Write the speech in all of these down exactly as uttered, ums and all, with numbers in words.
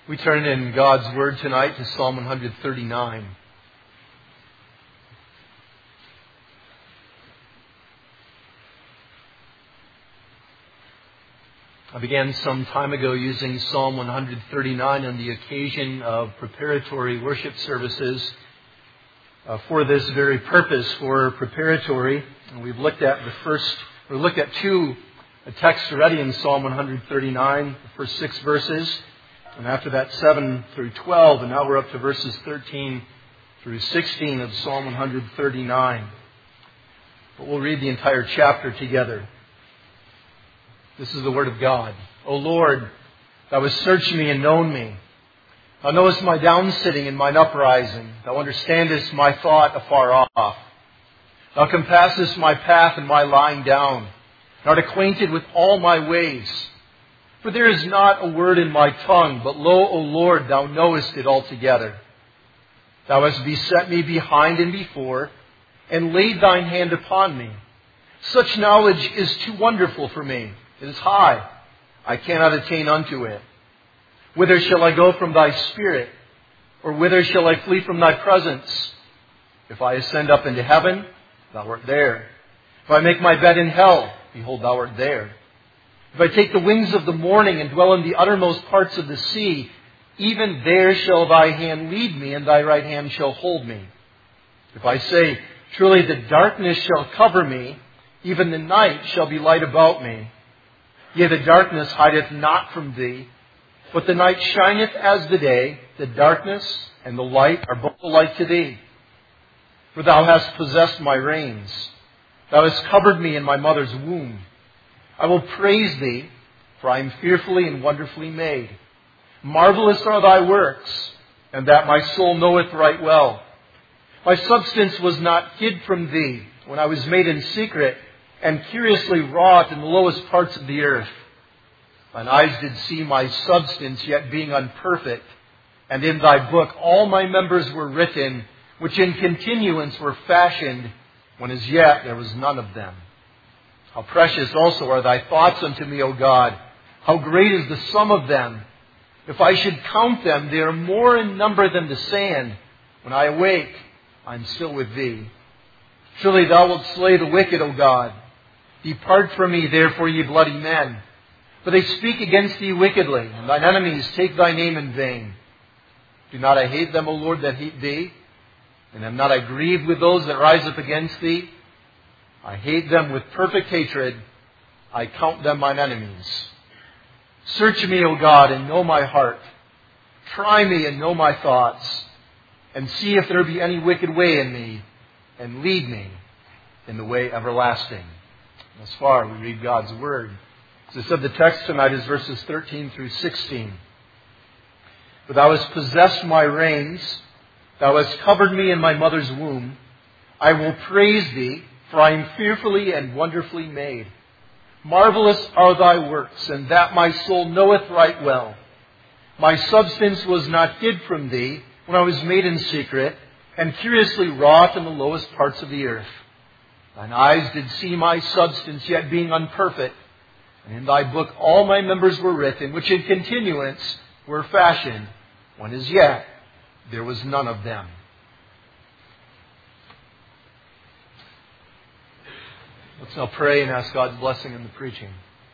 We turn in God's Word tonight to Psalm one thirty-nine. I began some time ago using Psalm one thirty-nine on the occasion of preparatory worship services uh, for this very purpose, for preparatory. And we've looked at the first, or looked at two texts already in Psalm one thirty-nine, the first six verses. And after that, seven through twelve, and now we're up to verses thirteen through sixteen of Psalm one thirty-nine. But we'll read the entire chapter together. This is the Word of God. O Lord, Thou hast searched me and known me. Thou knowest my downsitting and mine uprising. Thou understandest my thought afar off. Thou compassest my path and my lying down, and art acquainted with all my ways. For there is not a word in my tongue, but lo, O Lord, Thou knowest it altogether. Thou hast beset me behind and before, and laid Thine hand upon me. Such knowledge is too wonderful for me. It is high. I cannot attain unto it. Whither shall I go from Thy Spirit? Or whither shall I flee from Thy presence? If I ascend up into heaven, Thou art there. If I make my bed in hell, behold, Thou art there. If I take the wings of the morning and dwell in the uttermost parts of the sea, even there shall Thy hand lead me, and Thy right hand shall hold me. If I say, truly the darkness shall cover me, even the night shall be light about me. Yea, the darkness hideth not from Thee, but the night shineth as the day. The darkness and the light are both alike to Thee. For Thou hast possessed my reins. Thou hast covered me in my mother's womb. I will praise Thee, for I am fearfully and wonderfully made. Marvelous are Thy works, and that my soul knoweth right well. My substance was not hid from Thee when I was made in secret, and curiously wrought in the lowest parts of the earth. Thine eyes did see my substance, yet being unperfect, and in Thy book all my members were written, which in continuance were fashioned, when as yet there was none of them. How precious also are Thy thoughts unto me, O God! How great is the sum of them! If I should count them, they are more in number than the sand. When I awake, I am still with Thee. Surely Thou wilt slay the wicked, O God. Depart from me, therefore, ye bloody men. For they speak against Thee wickedly, and Thine enemies take Thy name in vain. Do not I hate them, O Lord, that hate Thee? And am not I grieved with those that rise up against Thee? I hate them with perfect hatred. I count them mine enemies. Search me, O God, and know my heart. Try me and know my thoughts. And see if there be any wicked way in me. And lead me in the way everlasting. Thus far, we read God's Word. As I said, the text tonight is verses thirteen through sixteen. For Thou hast possessed my reins. Thou hast covered me in my mother's womb. I will praise Thee, for I am fearfully and wonderfully made. Marvelous are Thy works, and that my soul knoweth right well. My substance was not hid from Thee when I was made in secret, and curiously wrought in the lowest parts of the earth. Thine eyes did see my substance, yet being unperfect. And in Thy book all my members were written, which in continuance were fashioned, when as yet there was none of them. Let's now pray and ask God's blessing in the preaching.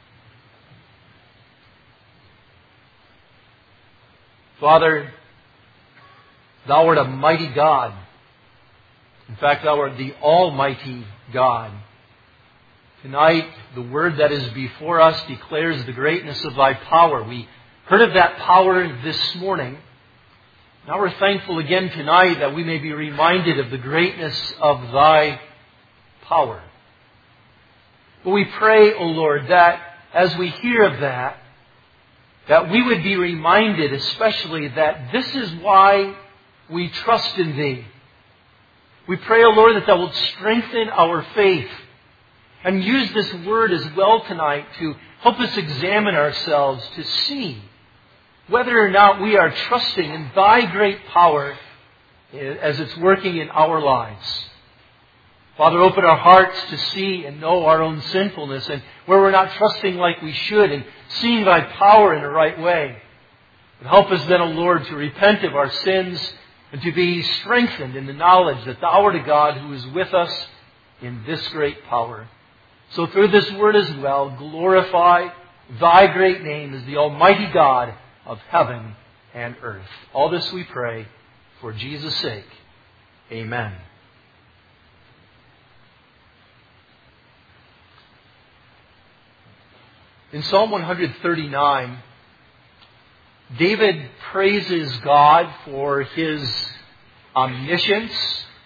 Father, Thou art a mighty God. In fact, Thou art the Almighty God. Tonight, the Word that is before us declares the greatness of Thy power. We heard of that power this morning. Now we're thankful again tonight that we may be reminded of the greatness of Thy power. But we pray, O Lord, that as we hear of that, that we would be reminded especially that this is why we trust in Thee. We pray, O Lord, that Thou wilt strengthen our faith and use this Word as well tonight to help us examine ourselves to see whether or not we are trusting in Thy great power as it's working in our lives. Father, open our hearts to see and know our own sinfulness and where we're not trusting like we should and seeing Thy power in the right way. And help us then, O Lord, to repent of our sins and to be strengthened in the knowledge that Thou art a God who is with us in this great power. So through this word as well, glorify Thy great name as the Almighty God of heaven and earth. All this we pray for Jesus' sake. Amen. In Psalm one thirty-nine, David praises God for His omniscience,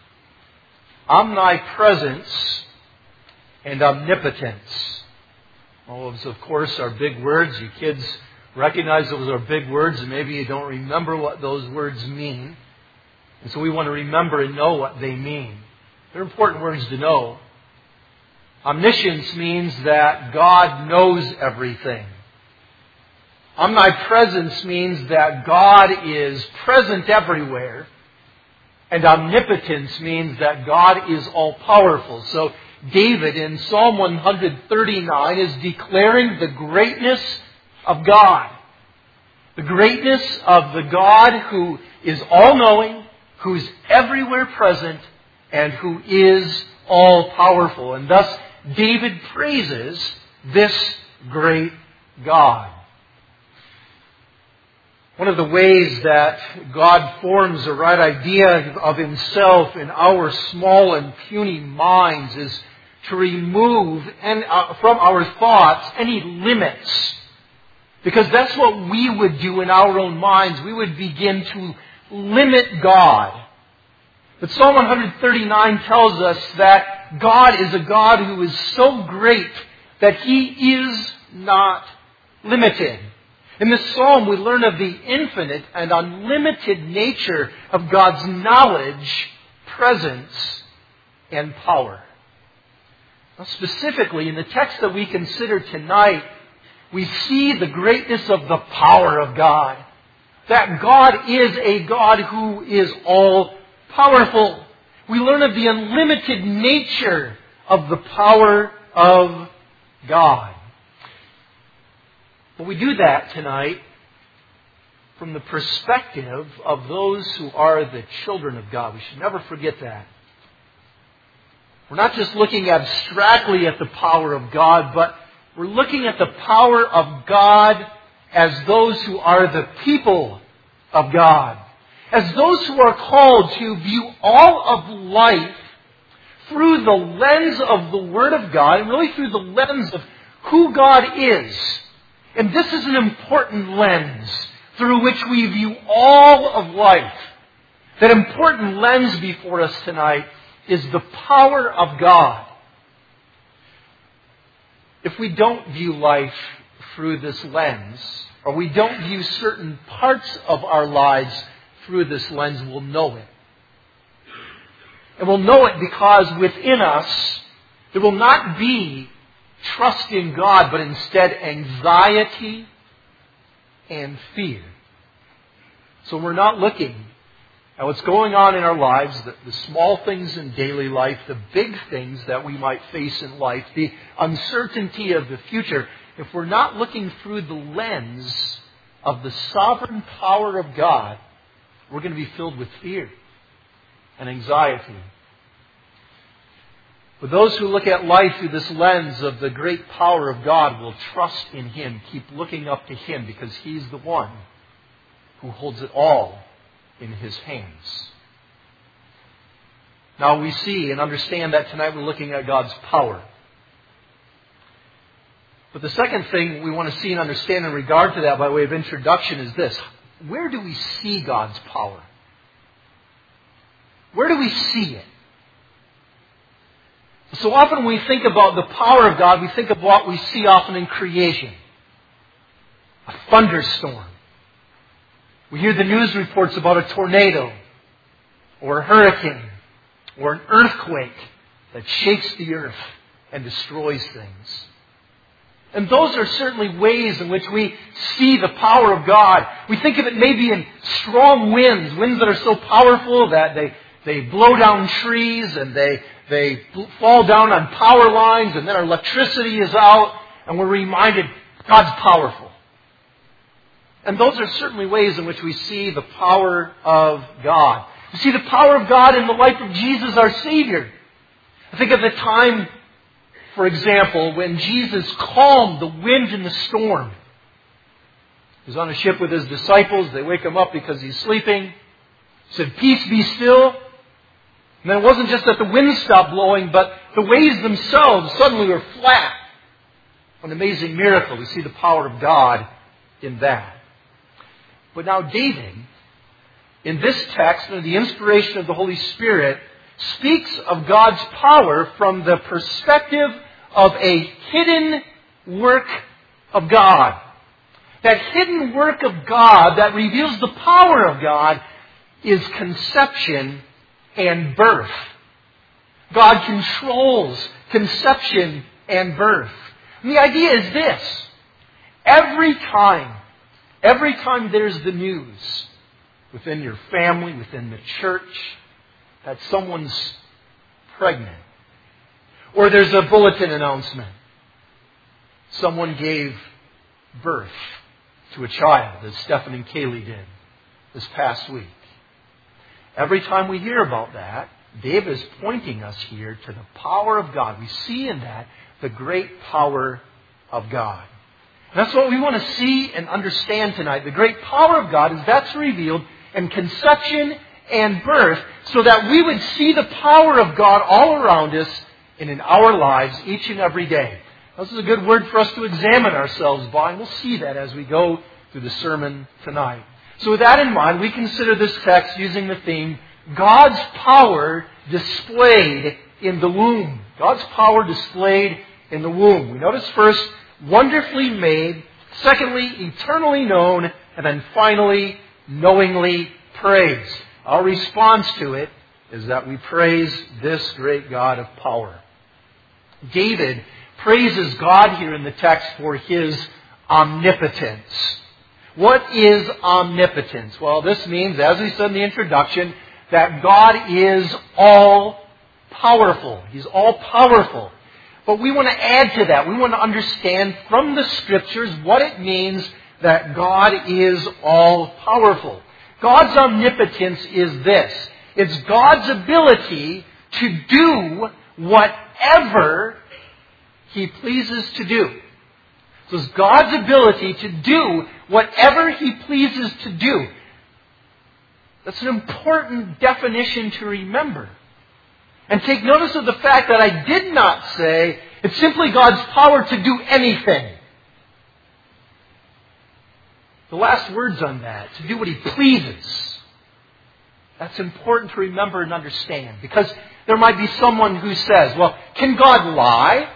omnipresence, and omnipotence. All of those, of course, are big words. You kids recognize those are big words, and maybe you don't remember what those words mean. And so we want to remember and know what they mean. They're important words to know. Omniscience means that God knows everything. Omnipresence means that God is present everywhere. And omnipotence means that God is all-powerful. So David in Psalm one thirty-nine is declaring the greatness of God. The greatness of the God who is all-knowing, who's everywhere present, and who is all-powerful. And thus, David praises this great God. One of the ways that God forms a right idea of Himself in our small and puny minds is to remove and, uh, from our thoughts any limits. Because that's what we would do in our own minds. We would begin to limit God. But Psalm one thirty-nine tells us that God is a God who is so great that He is not limited. In this psalm, we learn of the infinite and unlimited nature of God's knowledge, presence, and power. Now, specifically, in the text that we consider tonight, we see the greatness of the power of God. That God is a God who is all-powerful. We learn of the unlimited nature of the power of God. But we do that tonight from the perspective of those who are the children of God. We should never forget that. We're not just looking abstractly at the power of God, but we're looking at the power of God as those who are the people of God. As those who are called to view all of life through the lens of the Word of God, and really through the lens of who God is. And this is an important lens through which we view all of life. That important lens before us tonight is the power of God. If we don't view life through this lens, or we don't view certain parts of our lives through this lens, we'll know it. And we'll know it because within us, there will not be trust in God, but instead anxiety and fear. So we're not looking at what's going on in our lives, the, the small things in daily life, the big things that we might face in life, the uncertainty of the future. If we're not looking through the lens of the sovereign power of God, we're going to be filled with fear and anxiety. But those who look at life through this lens of the great power of God will trust in Him, keep looking up to Him, because He's the one who holds it all in His hands. Now we see and understand that tonight we're looking at God's power. But the second thing we want to see and understand in regard to that by way of introduction is this. Where do we see God's power? Where do we see it? So often when we think about the power of God, we think of what we see often in creation. A thunderstorm. We hear the news reports about a tornado, or a hurricane, or an earthquake that shakes the earth and destroys things. And those are certainly ways in which we see the power of God. We think of it maybe in strong winds, winds that are so powerful that they, they blow down trees and they, they fall down on power lines, and then our electricity is out, and we're reminded God's powerful. And those are certainly ways in which we see the power of God. We see the power of God in the life of Jesus, our Savior. I think of the time, for example, when Jesus calmed the wind and the storm. He was on a ship with his disciples. They wake him up because he's sleeping. He said, "Peace, be still." And then it wasn't just that the wind stopped blowing, but the waves themselves suddenly were flat. An amazing miracle. We see the power of God in that. But now David, in this text, under the inspiration of the Holy Spirit, speaks of God's power from the perspective of a hidden work of God. That hidden work of God that reveals the power of God is conception and birth. God controls conception and birth. And the idea is this. Every time, every time there's the news within your family, within the church, that someone's pregnant, or there's a bulletin announcement, someone gave birth to a child, as Stephen and Kaylee did this past week. Every time we hear about that, Dave is pointing us here to the power of God. We see in that the great power of God. And that's what we want to see and understand tonight. The great power of God is that's revealed in conception and birth, so that we would see the power of God all around us and in our lives each and every day. This is a good word for us to examine ourselves by, and we'll see that as we go through the sermon tonight. So with that in mind, we consider this text using the theme, God's power displayed in the womb. God's power displayed in the womb. We notice first, wonderfully made. Secondly, eternally known. And then finally, knowingly praised. Our response to it is that we praise this great God of power. David praises God here in the text for His omnipotence. What is omnipotence? Well, this means, as we said in the introduction, that God is all-powerful. He's all-powerful. But we want to add to that. We want to understand from the Scriptures what it means that God is all-powerful. God's omnipotence is this. It's God's ability to do whatever He pleases to do. So it's God's ability to do whatever He pleases to do. That's an important definition to remember. And take notice of the fact that I did not say it's simply God's power to do anything. The last words on that, to do what He pleases. That's important to remember and understand. Because there might be someone who says, well, can God lie?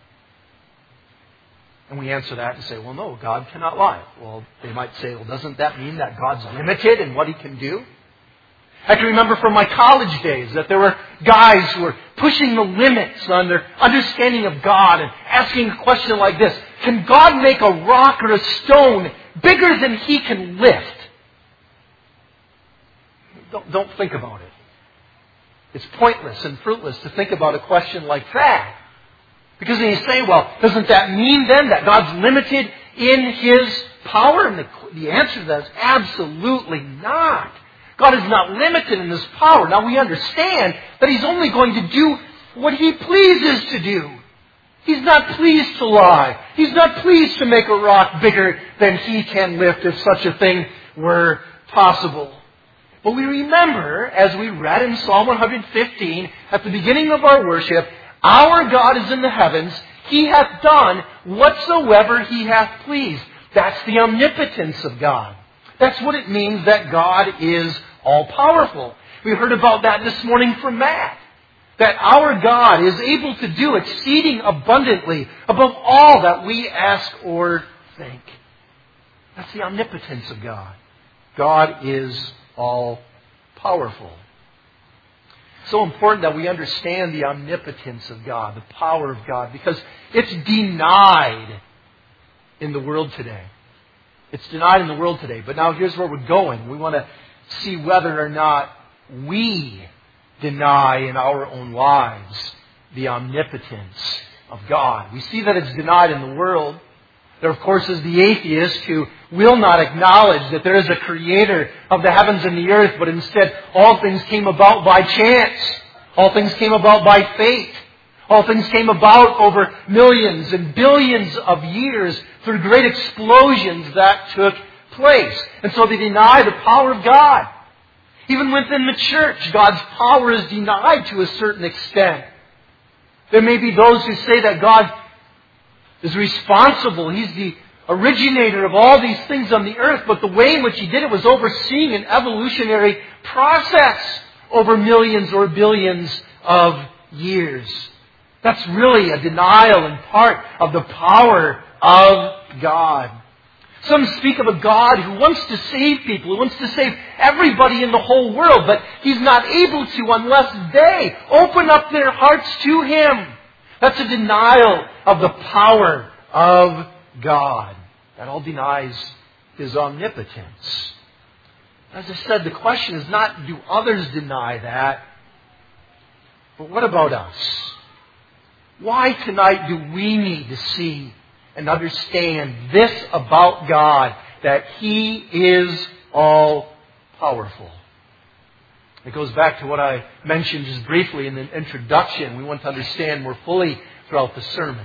And we answer that and say, well, no, God cannot lie. Well, they might say, well, doesn't that mean that God's limited in what He can do? I can remember from my college days that there were guys who were pushing the limits on their understanding of God and asking a question like this. Can God make a rock or a stone bigger than He can lift? Don't, don't think about it. It's pointless and fruitless to think about a question like that. Because then you say, well, doesn't that mean then that God's limited in His power? And the, the answer to that is absolutely not. God is not limited in His power. Now we understand that He's only going to do what He pleases to do. He's not pleased to lie. He's not pleased to make a rock bigger than He can lift if such a thing were possible. But we remember, as we read in Psalm one fifteen, at the beginning of our worship, our God is in the heavens. He hath done whatsoever He hath pleased. That's the omnipotence of God. That's what it means that God is all-powerful. We heard about that this morning from Matt. That our God is able to do exceeding abundantly above all that we ask or think. That's the omnipotence of God. God is all-powerful. So important that we understand the omnipotence of God, the power of God, because it's denied in the world today. It's denied in the world today. But now here's where we're going. We want to see whether or not we deny in our own lives the omnipotence of God. We see that it's denied in the world. There, of course, is the atheist who will not acknowledge that there is a creator of the heavens and the earth, but instead all things came about by chance. All things came about by fate. All things came about over millions and billions of years through great explosions that took place. And so they deny the power of God. Even within the church, God's power is denied to a certain extent. There may be those who say that God is responsible. He's the originator of all these things on the earth, but the way in which He did it was overseeing an evolutionary process over millions or billions of years. That's really a denial in part of the power of God. Some speak of a God who wants to save people, who wants to save everybody in the whole world, but He's not able to unless they open up their hearts to Him. That's a denial of the power of God. That all denies His omnipotence. As I said, the question is not, do others deny that? But what about us? Why tonight do we need to see and understand this about God, that He is all-powerful? It goes back to what I mentioned just briefly in the introduction. We want to understand more fully throughout the sermon.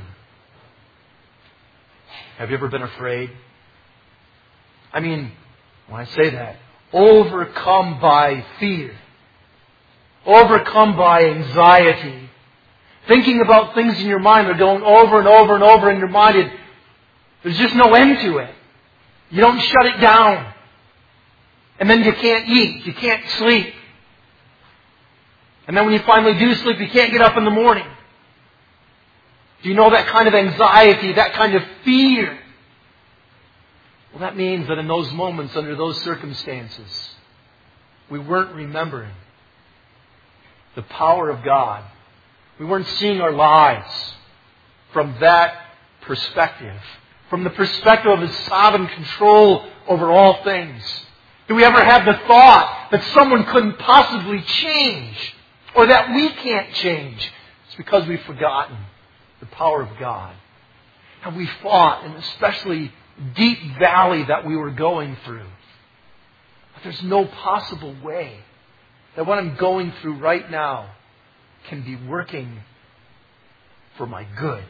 Have you ever been afraid? I mean, when I say that, overcome by fear, overcome by anxiety, thinking about things in your mind that are going over and over and over in your mind. It, there's just no end to it. You don't shut it down. And then you can't eat. You can't sleep. And then when you finally do sleep, you can't get up in the morning. Do you know that kind of anxiety, that kind of fear? Well, that means that in those moments, under those circumstances, we weren't remembering the power of God. We weren't seeing our lives from that perspective, from the perspective of His sovereign control over all things. Do we ever have the thought that someone couldn't possibly change, or that we can't change? It's because we've forgotten the power of God. And we fought in especially deep valley that we were going through. But there's no possible way that what I'm going through right now can be working for my good.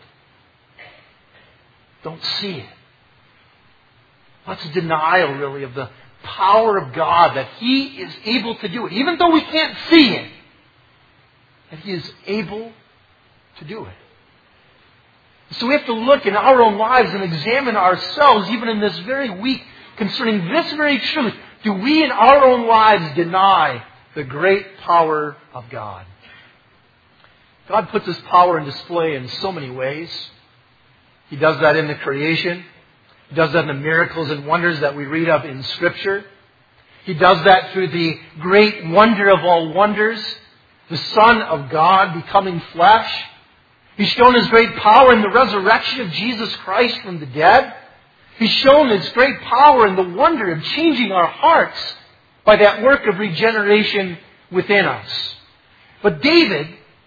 Don't see it. That's a denial, really, of the power of God, that He is able to do it. Even though we can't see it, that He is able to do it. So we have to look in our own lives and examine ourselves, even in this very week, concerning this very truth. Do we in our own lives deny the great power of God? God puts His power in display in so many ways. He does that in the creation. He does that in the miracles and wonders that we read of in Scripture. He does that through the great wonder of all wonders, the Son of God becoming flesh. He's shown His great power in the resurrection of Jesus Christ from the dead. He's shown His great power in the wonder of changing our hearts by that work of regeneration within us. But David,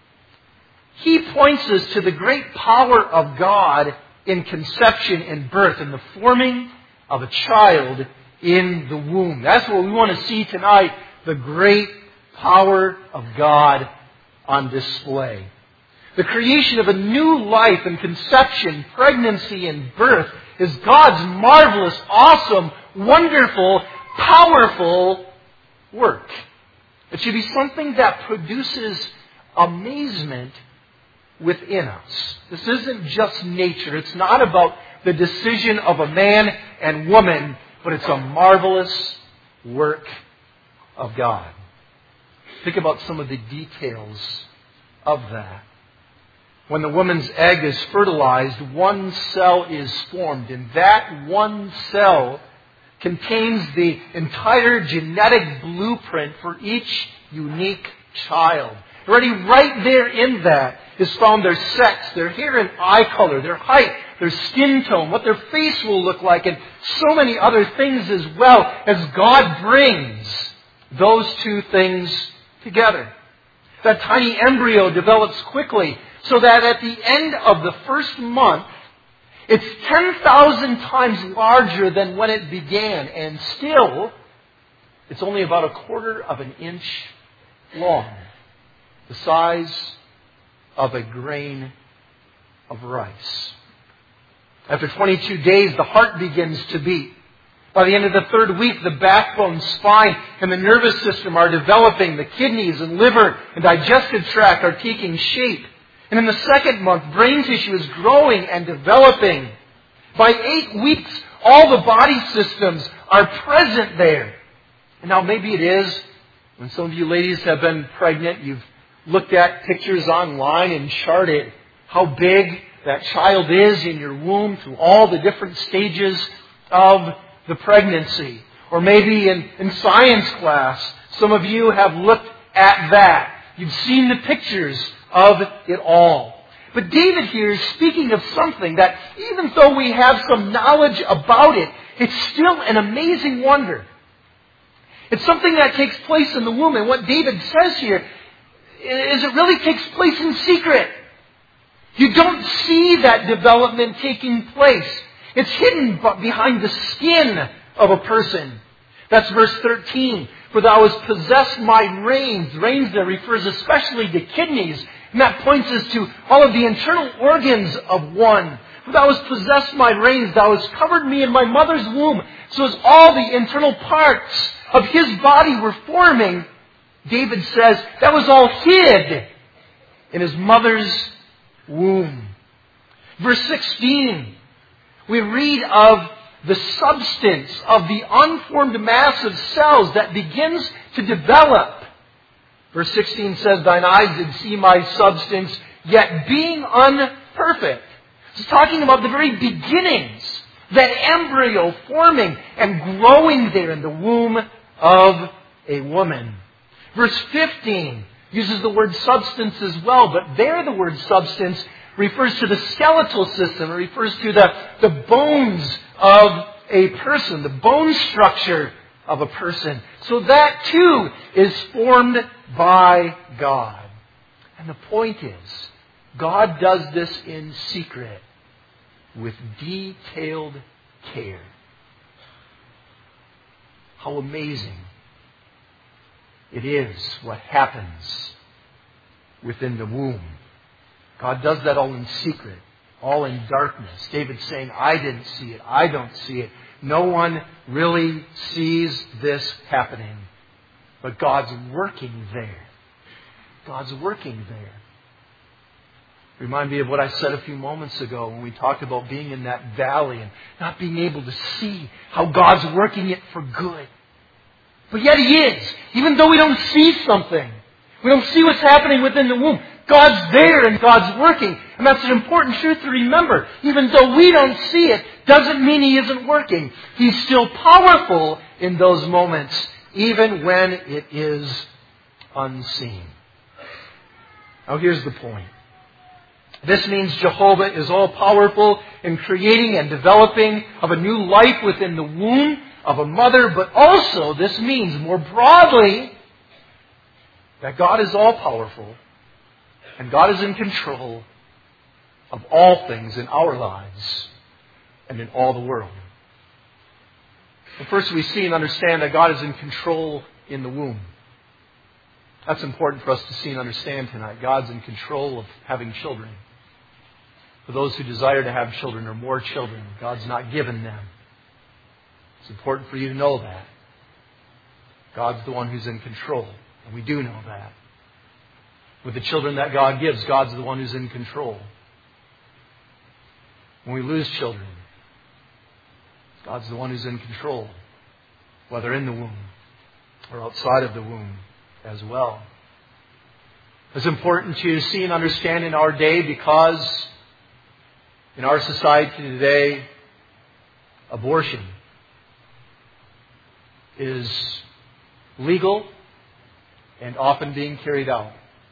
he points us to the great power of God in conception and birth, in the forming of a child in the womb. That's what we want to see tonight, the great power of God on display. The creation of a new life in conception, pregnancy, and birth is God's marvelous, awesome, wonderful, powerful work. It should be something that produces amazement within us. This isn't just nature. It's not about the decision of a man and woman, but it's a marvelous work of God. Think about some of the details of that. When the woman's egg is fertilized, one cell is formed, and that one cell contains the entire genetic blueprint for each unique child. Already right there in that is found their sex, their hair and eye color, their height, their skin tone, what their face will look like, and so many other things as well, as God brings those two things together. That tiny embryo develops quickly, so that at the end of the first month, It's ten thousand times larger than when it began, and still, it's only about a quarter of an inch long, the size of a grain of rice. After twenty-two days, the heart begins to beat. By the end of the third week, the backbone, spine, and the nervous system are developing. The kidneys and liver and digestive tract are taking shape. And in the second month, brain tissue is growing and developing. By eight weeks, all the body systems are present there. And now maybe it is, when some of you ladies have been pregnant, you've looked at pictures online and charted how big that child is in your womb through all the different stages of the pregnancy. Or maybe in, in science class, some of you have looked at that. You've seen the pictures of it all. But David here is speaking of something that, even though we have some knowledge about it, it's still an amazing wonder. It's something that takes place in the womb. And what David says here is it really takes place in secret. You don't see that development taking place. It's hidden behind the skin of a person. That's verse thirteen. For thou hast possessed my reins. Reins there refers especially to kidneys. And that points us to all of the internal organs of one. For thou hast possessed my reins. Thou hast covered me in my mother's womb. So as all the internal parts of his body were forming, David says that was all hid in his mother's womb. Verse sixteen. We read of the substance of the unformed mass of cells that begins to develop. Verse sixteen says, thine eyes did see my substance, yet being unperfect. It's talking about the very beginnings, that embryo forming and growing there in the womb of a woman. Verse fifteen uses the word substance as well, but there the word substance refers to the skeletal system. It refers to the, the bones of a person, the bone structure of a person. So that too is formed by God. And the point is, God does this in secret with detailed care. How amazing it is what happens within the womb. God does that all in secret, all in darkness. David's saying, I didn't see it. I don't see it. No one really sees this happening. But God's working there. God's working there. Remind me of what I said a few moments ago when we talked about being in that valley and not being able to see how God's working it for good. But yet He is. Even though we don't see something, we don't see what's happening within the womb, God's there and God's working. And that's an important truth to remember. Even though we don't see it, doesn't mean He isn't working. He's still powerful in those moments, even when it is unseen. Now here's the point. This means Jehovah is all powerful in creating and developing of a new life within the womb of a mother, but also this means more broadly that God is all powerful and God is in control of all things in our lives and in all the world. But first we see and understand that God is in control in the womb. That's important for us to see and understand tonight. God's in control of having children. For those who desire to have children or more children, God's not given them. It's important for you to know that. God's the one who's in control. And we do know that. With the children that God gives, God's the one who's in control. When we lose children, God's the one who's in control, whether in the womb or outside of the womb as well. It's important to see and understand in our day because in our society today, abortion is legal and often being carried out.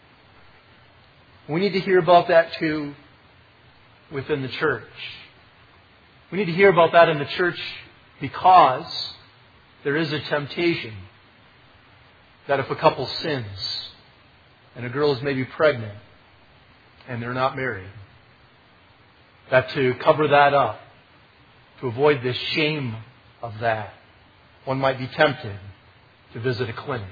We need to hear about that too within the church. We need to hear about that in the church because there is a temptation that if a couple sins and a girl is maybe pregnant and they're not married, that to cover that up, to avoid the shame of that, one might be tempted to visit a clinic.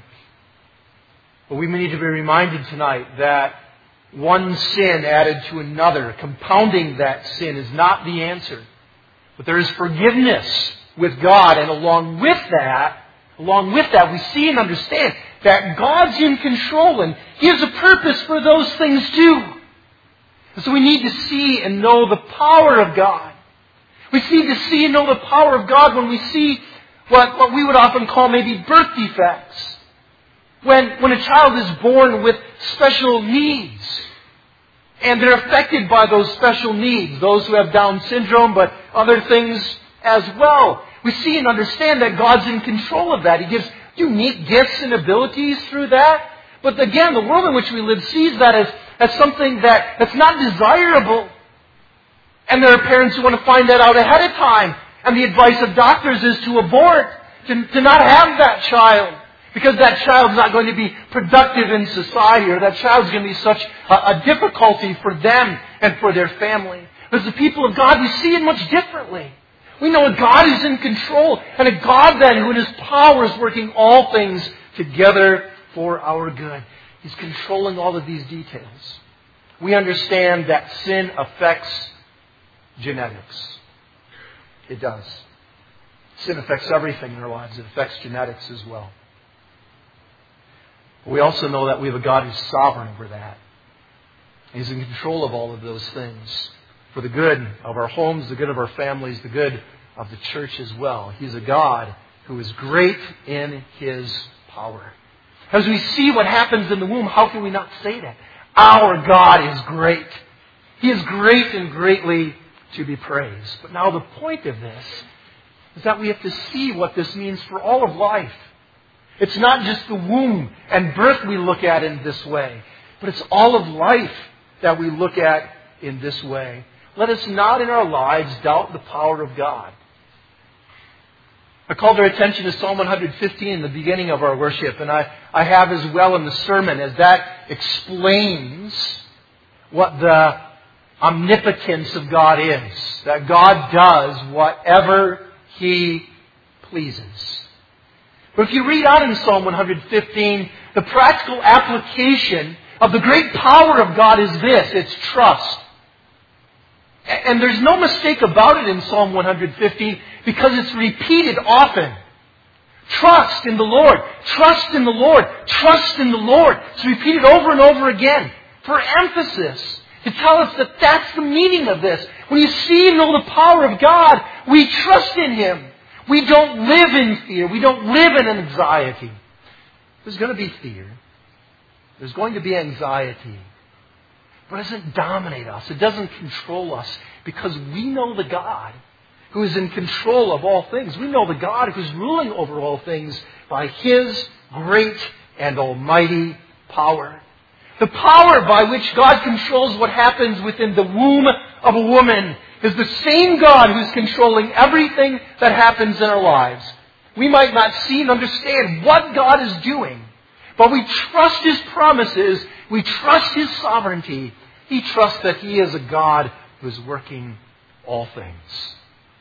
But we need to be reminded tonight that one sin added to another, compounding that sin, is not the answer. But there is forgiveness with God, and along with that, along with that, we see and understand that God's in control and He has a purpose for those things too. And so we need to see and know the power of God. We need to see and know the power of God when we see what, what we would often call maybe birth defects. When, when a child is born with special needs, and they're affected by those special needs, those who have Down syndrome, but other things as well. We see and understand that God's in control of that. He gives unique gifts and abilities through that. But again, the world in which we live sees that as, as something that, that's not desirable. And there are parents who want to find that out ahead of time. And the advice of doctors is to abort, to, to not have that child. Because that child's not going to be productive in society, or that child's going to be such a, a difficulty for them and for their family. As the people of God, we see it much differently. We know a God is in control, and a God then who in His power is working all things together for our good. He's controlling all of these details. We understand that sin affects genetics. It does. Sin affects everything in our lives. It affects genetics as well. But we also know that we have a God who's sovereign over that. He's in control of all of those things for the good of our homes, the good of our families, the good of the church as well. He's a God who is great in His power. As we see what happens in the womb, how can we not say that? Our God is great. He is great and greatly to be praised. But now the point of this is that we have to see what this means for all of life. It's not just the womb and birth we look at in this way, but it's all of life that we look at in this way. Let us not in our lives doubt the power of God. I called our attention to Psalm one fifteen in the beginning of our worship, and I, I have as well in the sermon, as that explains what the omnipotence of God is. That God does whatever He pleases. But if you read on in Psalm one fifteen, the practical application of the great power of God is this. It's trust. And there's no mistake about it in Psalm one fifteen because it's repeated often. Trust in the Lord. Trust in the Lord. Trust in the Lord. It's repeated over and over again for emphasis, to tell us that that's the meaning of this. When you see and know the power of God, we trust in Him. We don't live in fear. We don't live in anxiety. There's going to be fear. There's going to be anxiety. But it doesn't dominate us. It doesn't control us, because we know the God who is in control of all things. We know the God who's ruling over all things by His great and almighty power. The power by which God controls what happens within the womb of a woman is the same God who's controlling everything that happens in our lives. We might not see and understand what God is doing, but we trust His promises. We trust His sovereignty. He trusts that He is a God who is working all things.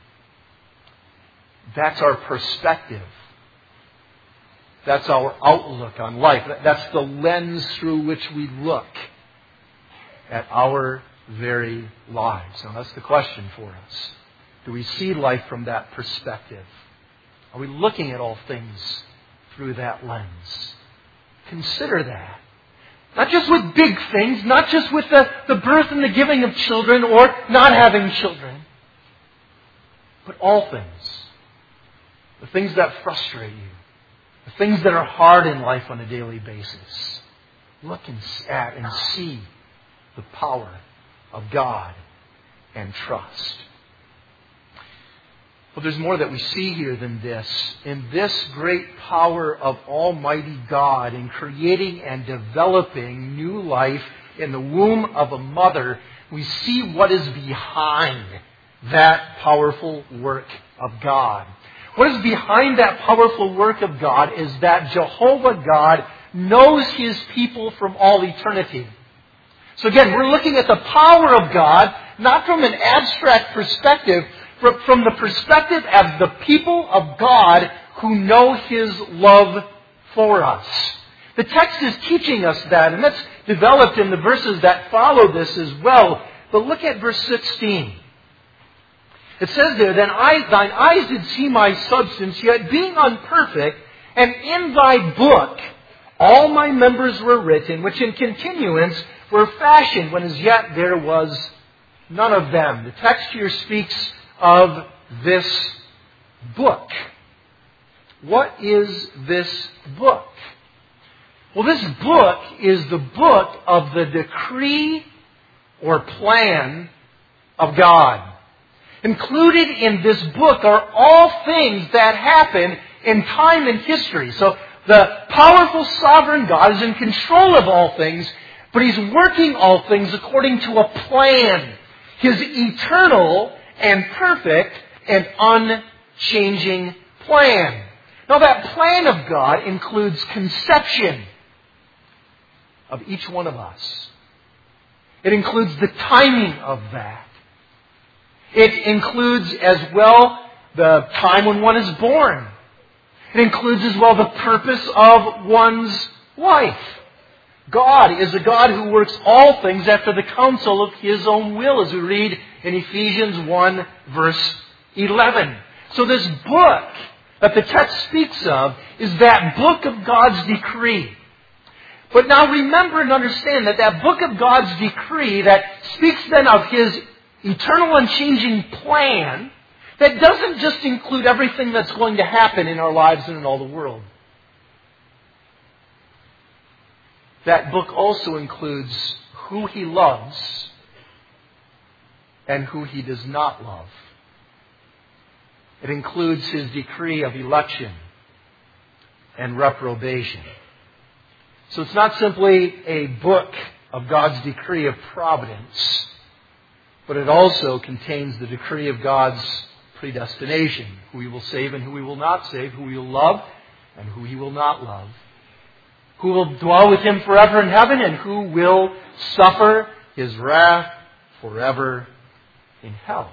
That's our perspective. That's our outlook on life. That's the lens through which we look at our very lives. Now that's the question for us. Do we see life from that perspective? Are we looking at all things through that lens? Consider that. Not just with big things, not just with the, the birth and the giving of children or not having children, but all things. The things that frustrate you. The things that are hard in life on a daily basis. Look and at and see the power of God and trust. Well, there's more that we see here than this. In this great power of Almighty God in creating and developing new life in the womb of a mother, we see what is behind that powerful work of God. What is behind that powerful work of God is that Jehovah God knows His people from all eternity. So again, we're looking at the power of God, not from an abstract perspective, but from the perspective of the people of God who know His love for us. The text is teaching us that, and that's developed in the verses that follow this as well. But look at verse sixteen. It says there, Then I, thine eyes did see my substance, yet being unperfect, and in thy book all my members were written, which in continuance were fashioned, when as yet there was none of them. The text here speaks of this book. What is this book? Well, this book is the book of the decree or plan of God. Included in this book are all things that happen in time and history. So the powerful sovereign God is in control of all things, but He's working all things according to a plan. His eternal and perfect and unchanging plan. Now that plan of God includes conception of each one of us. It includes the timing of that. It includes as well the time when one is born. It includes as well the purpose of one's life. God is a God who works all things after the counsel of His own will, as we read in Ephesians one, verse eleven. So this book that the text speaks of is that book of God's decree. But now remember and understand that that book of God's decree that speaks then of His eternal unchanging plan, that doesn't just include everything that's going to happen in our lives and in all the world. That book also includes who He loves and who He does not love. It includes His decree of election and reprobation. So it's not simply a book of God's decree of providence, but it also contains the decree of God's predestination, who He will save and who He will not save, who He will love and who He will not love, who will dwell with Him forever in heaven and who will suffer His wrath forever in hell.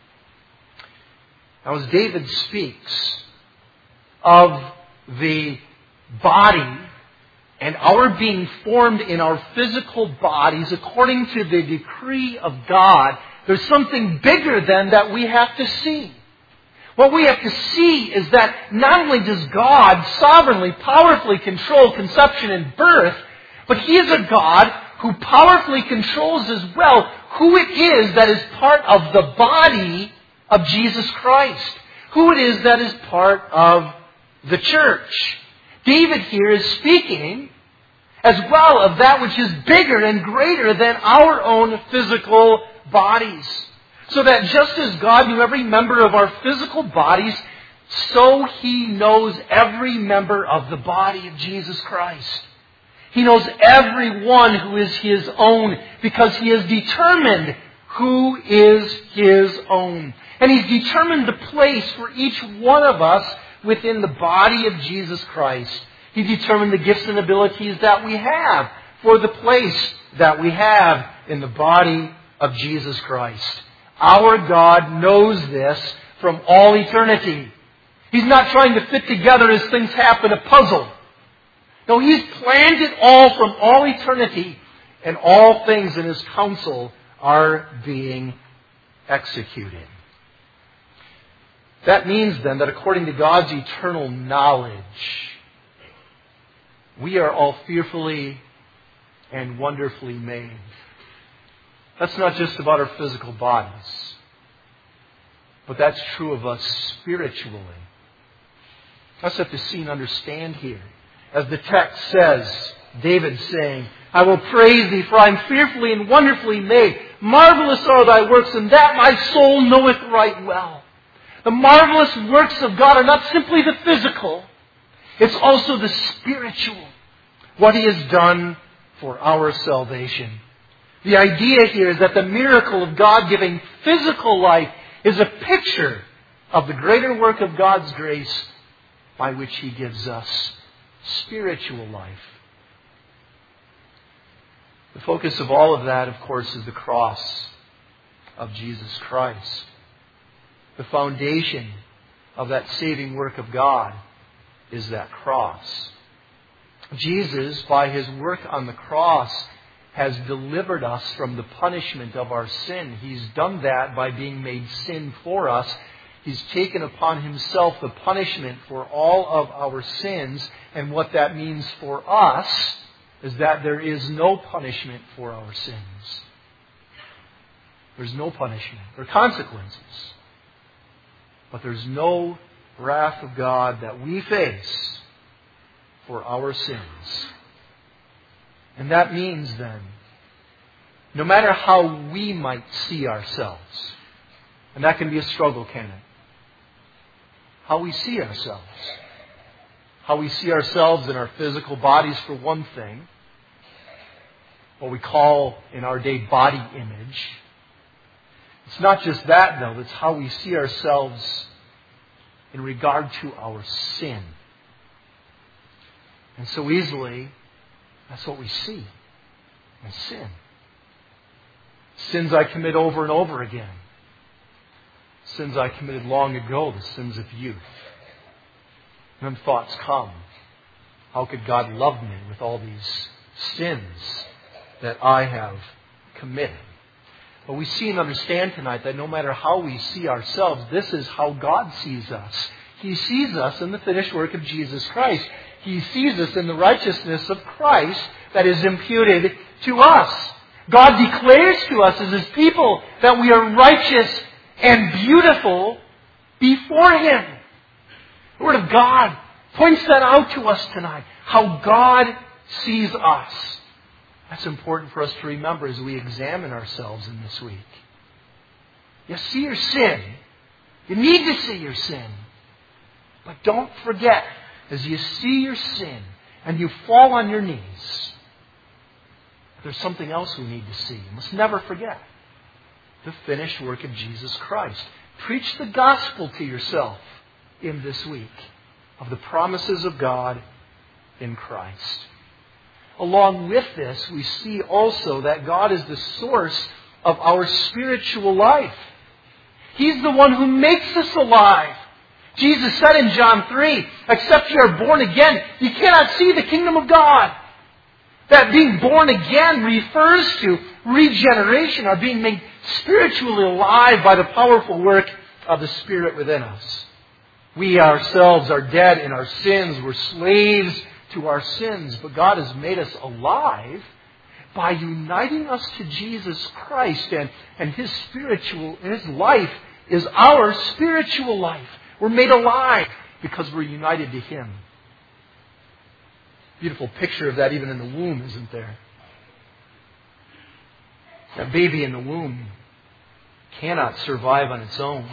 Now, as David speaks of the body and our being formed in our physical bodies according to the decree of God, there's something bigger than that we have to see. What we have to see is that not only does God sovereignly, powerfully control conception and birth, but He is a God who powerfully controls as well who it is that is part of the body of Jesus Christ. Who it is that is part of the church. David here is speaking as well of that which is bigger and greater than our own physical bodies. So that just as God knew every member of our physical bodies, so He knows every member of the body of Jesus Christ. He knows everyone who is His own because He has determined who is His own. And He's determined the place for each one of us within the body of Jesus Christ. He determined the gifts and abilities that we have for the place that we have in the body of Jesus Christ. Our God knows this from all eternity. He's not trying to fit together as things happen a puzzle. No, He's planned it all from all eternity, and all things in His counsel are being executed. That means then that according to God's eternal knowledge, we are all fearfully and wonderfully made. That's not just about our physical bodies, but that's true of us spiritually. That's what to see and understand here. As the text says, David saying, I will praise Thee, for I am fearfully and wonderfully made. Marvelous are Thy works, and that my soul knoweth right well. The marvelous works of God are not simply the physical. It's also the spiritual. What He has done for our salvation. The idea here is that the miracle of God giving physical life is a picture of the greater work of God's grace by which He gives us spiritual life. The focus of all of that, of course, is the cross. of Jesus Christ. The foundation of that saving work of God is that cross. Jesus, by His work on the cross, has delivered us from the punishment of our sin. He's done that by being made sin for us. He's taken upon Himself the punishment for all of our sins. And what that means for us is that there is no punishment for our sins. There's no punishment. There are consequences. But there's no wrath of God that we face for our sins. And that means then, no matter how we might see ourselves, and that can be a struggle, can it? How we see ourselves. How we see ourselves in our physical bodies, for one thing. What we call in our day body image. It's not just that, though. It's how we see ourselves in regard to our sin. And so easily, that's what we see. My sin. Sins I commit over and over again. Sins I committed long ago, the sins of youth. And then thoughts come. How could God love me with all these sins that I have committed? But we see and understand tonight that no matter how we see ourselves, this is how God sees us. He sees us in the finished work of Jesus Christ. He sees us in the righteousness of Christ that is imputed to us. God declares to us as His people that we are righteous and beautiful before Him. The Word of God points that out to us tonight. How God sees us. That's important for us to remember as we examine ourselves in this week. You see your sin. You need to see your sin. But don't forget, as you see your sin and you fall on your knees, there's something else we need to see. You must never forget the finished work of Jesus Christ. Preach the gospel to yourself in this week of the promises of God in Christ. Along with this, we see also that God is the source of our spiritual life. He's the one who makes us alive. Jesus said in John three, except you are born again, you cannot see the kingdom of God. That being born again refers to regeneration, or being made spiritually alive by the powerful work of the Spirit within us. We ourselves are dead in our sins. We're slaves to our sins. But God has made us alive by uniting us to Jesus Christ. And, and His spiritual, His life is our spiritual life. We're made alive because we're united to Him. Beautiful picture of that even in the womb, isn't there? That baby in the womb cannot survive on its own.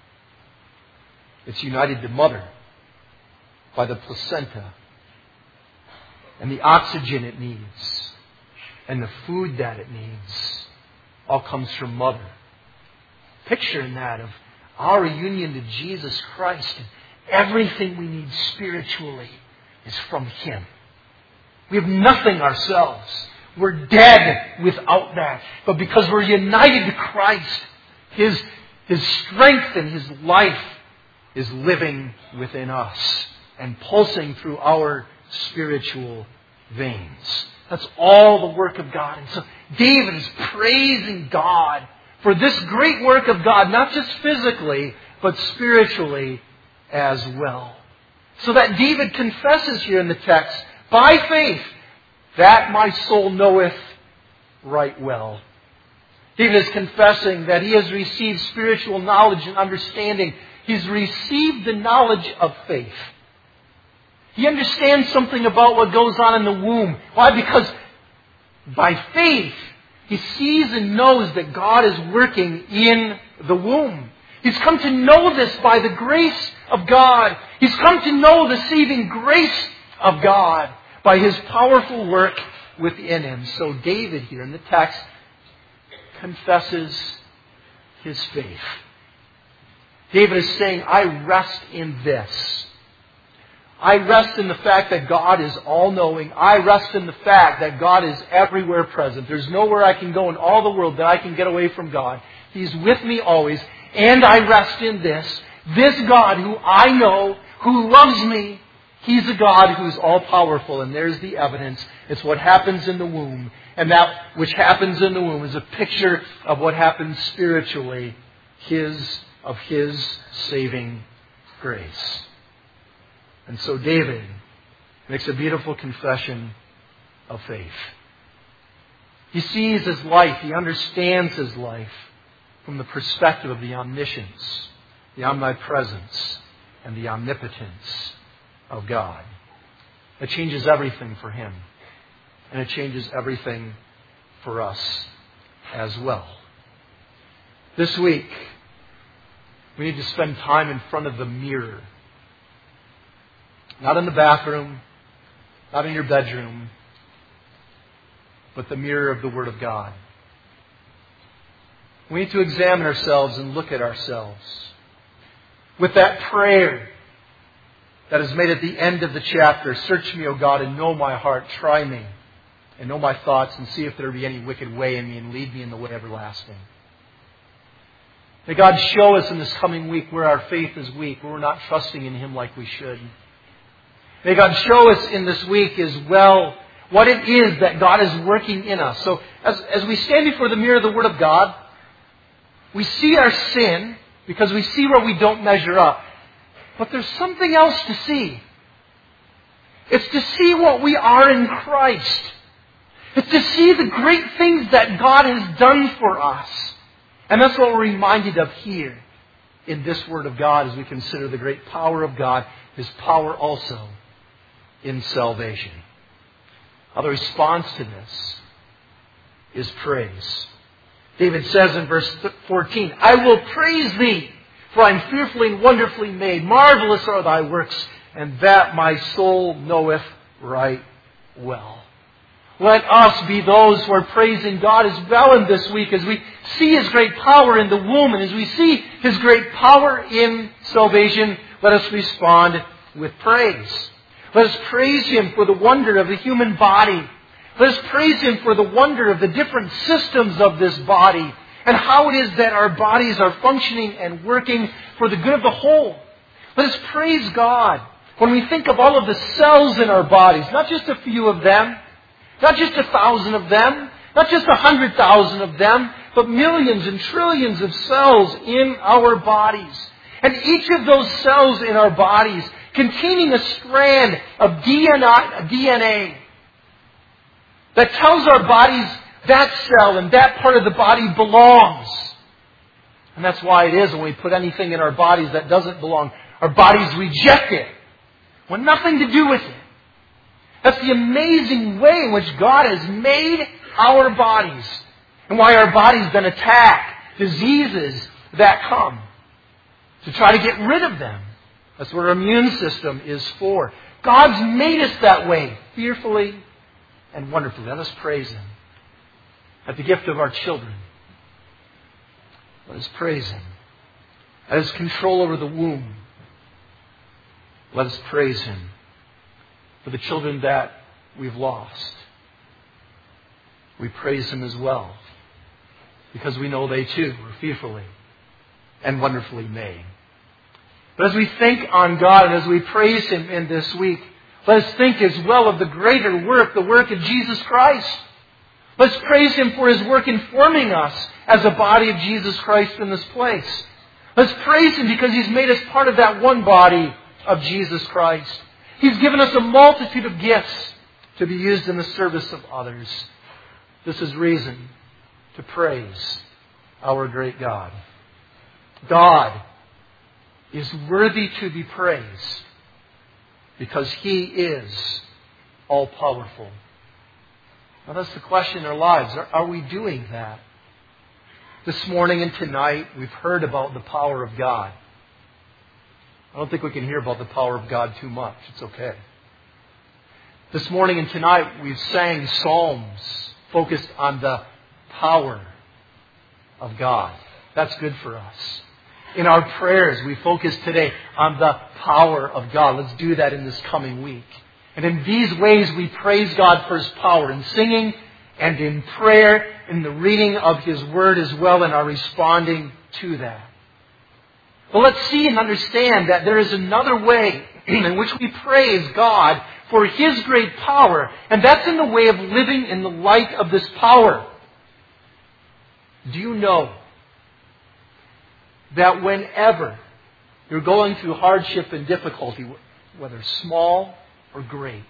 It's united to mother by the placenta. And the oxygen it needs and the food that it needs all comes from mother. Picture in that of our union to Jesus Christ, and everything we need spiritually is from Him. We have nothing ourselves. We're dead without that. But because we're united to Christ, His, His strength and His life is living within us and pulsing through our spiritual veins. That's all the work of God. And so David is praising God for this great work of God, not just physically, but spiritually as well. So that David confesses here in the text, by faith, that my soul knoweth right well. David is confessing that he has received spiritual knowledge and understanding. He's received the knowledge of faith. He understands something about what goes on in the womb. Why? Because by faith, he sees and knows that God is working in the womb. He's come to know this by the grace of God. He's come to know the saving grace of God by His powerful work within him. So David here in the text confesses his faith. David is saying, I rest in this. I rest in the fact that God is all-knowing. I rest in the fact that God is everywhere present. There's nowhere I can go in all the world that I can get away from God. He's with me always. And I rest in this. This God who I know, who loves me, He's a God who's all-powerful. And there's the evidence. It's what happens in the womb. And that which happens in the womb is a picture of what happens spiritually, His, of His saving grace. And so David makes a beautiful confession of faith. He sees his life, he understands his life from the perspective of the omniscience, the omnipresence, and the omnipotence of God. It changes everything for him. And it changes everything for us as well. This week, we need to spend time in front of the mirror. Not in the bathroom, not in your bedroom, but the mirror of the Word of God. We need to examine ourselves and look at ourselves with that prayer that is made at the end of the chapter. Search me, O God, and know my heart. Try me and know my thoughts, and see if there be any wicked way in me, and lead me in the way everlasting. May God show us in this coming week where our faith is weak, where we're not trusting in Him like we should. May God show us in this week as well what it is that God is working in us. So as, as we stand before the mirror of the Word of God, we see our sin because we see where we don't measure up. But there's something else to see. It's to see what we are in Christ. It's to see the great things that God has done for us. And that's what we're reminded of here in this Word of God as we consider the great power of God, His power also in salvation. Now, the response to this is praise. David says in verse fourteen, I will praise Thee, for I am fearfully and wonderfully made. Marvelous are Thy works, and that my soul knoweth right well. Let us be those who are praising God as well in this week as we see His great power in the womb, and as we see His great power in salvation, let us respond with praise. Let us praise Him for the wonder of the human body. Let us praise Him for the wonder of the different systems of this body and how it is that our bodies are functioning and working for the good of the whole. Let us praise God when we think of all of the cells in our bodies, not just a few of them, not just a thousand of them, not just a hundred thousand of them, but millions and trillions of cells in our bodies. And each of those cells in our bodies containing a strand of D N A that tells our bodies that cell and that part of the body belongs. And that's why it is when we put anything in our bodies that doesn't belong, our bodies reject it. Want nothing to do with it. That's the amazing way in which God has made our bodies, and why our bodies then attack diseases that come to try to get rid of them. That's what our immune system is for. God's made us that way, fearfully and wonderfully. Let us praise Him. At the gift of our children, let us praise Him. At His control over the womb, let us praise Him. For the children that we've lost, we praise Him as well, because we know they too were fearfully and wonderfully made. But as we think on God and as we praise Him in this week, let us think as well of the greater work, the work of Jesus Christ. Let's praise Him for His work in forming us as a body of Jesus Christ in this place. Let's praise Him because He's made us part of that one body of Jesus Christ. He's given us a multitude of gifts to be used in the service of others. This is reason to praise our great God. God is worthy to be praised because He is all-powerful. Now that's the question in our lives. Are, are we doing that? This morning and tonight, we've heard about the power of God. I don't think we can hear about the power of God too much. It's okay. This morning and tonight, we've sang psalms focused on the power of God. That's good for us. In our prayers, we focus today on the power of God. Let's do that in this coming week. And in these ways, we praise God for His power in singing and in prayer, in the reading of His Word as well, and are responding to that. But let's see and understand that there is another way in which we praise God for His great power, and that's in the way of living in the light of this power. Do you know that whenever you're going through hardship and difficulty, whether small or great,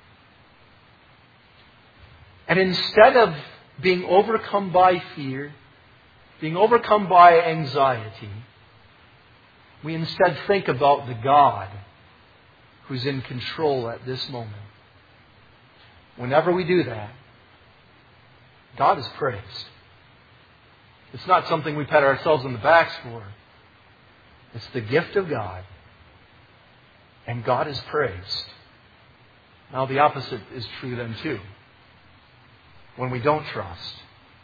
and instead of being overcome by fear, being overcome by anxiety, we instead think about the God who's in control at this moment. Whenever we do that, God is praised. It's not something we pat ourselves on the backs for. It's the gift of God. And God is praised. Now the opposite is true then too. When we don't trust,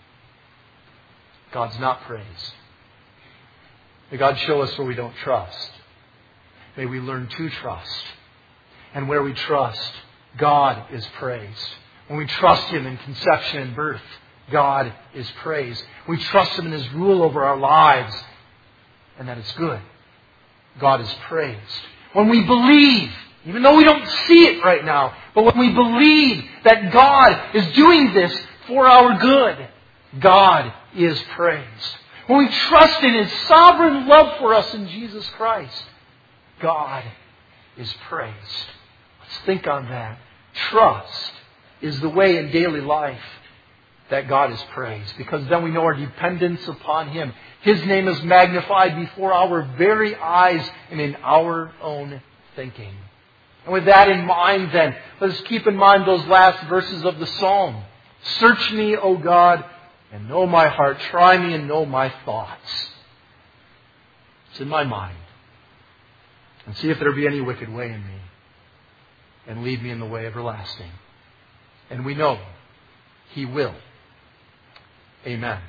God's not praised. May God show us where we don't trust. May we learn to trust. And where we trust, God is praised. When we trust Him in conception and birth, God is praised. We trust Him in His rule over our lives, and that it's good. God is praised. When we believe, even though we don't see it right now, but when we believe that God is doing this for our good, God is praised. When we trust in His sovereign love for us in Jesus Christ, God is praised. Let's think on that. Trust is the way in daily life that God is praised, because then we know our dependence upon Him. His name is magnified before our very eyes and in our own thinking. And with that in mind then, let us keep in mind those last verses of the Psalm. Search me, O God, and know my heart. Try me and know my thoughts. It's in my mind. And see if there be any wicked way in me. And lead me in the way everlasting. And we know He will. Amen.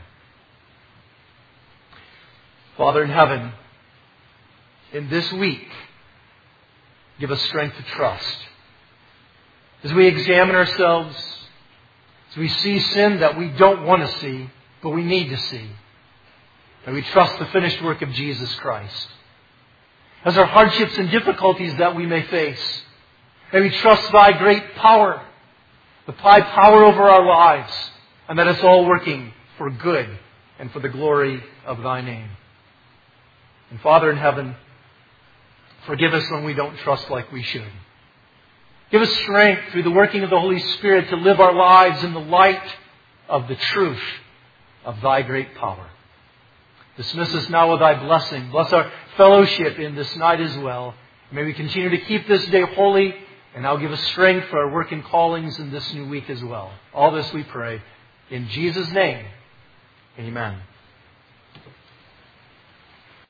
Father in heaven, in this week, give us strength to trust. As we examine ourselves, as we see sin that we don't want to see, but we need to see, and we trust the finished work of Jesus Christ. As our hardships and difficulties that we may face, may we trust Thy great power, the Thy power over our lives, and that it's all working for good and for the glory of Thy name. And Father in heaven, forgive us when we don't trust like we should. Give us strength through the working of the Holy Spirit to live our lives in the light of the truth of Thy great power. Dismiss us now with Thy blessing. Bless our fellowship in this night as well. May we continue to keep this day holy, and now give us strength for our work and callings in this new week as well. All this we pray in Jesus' name. Amen.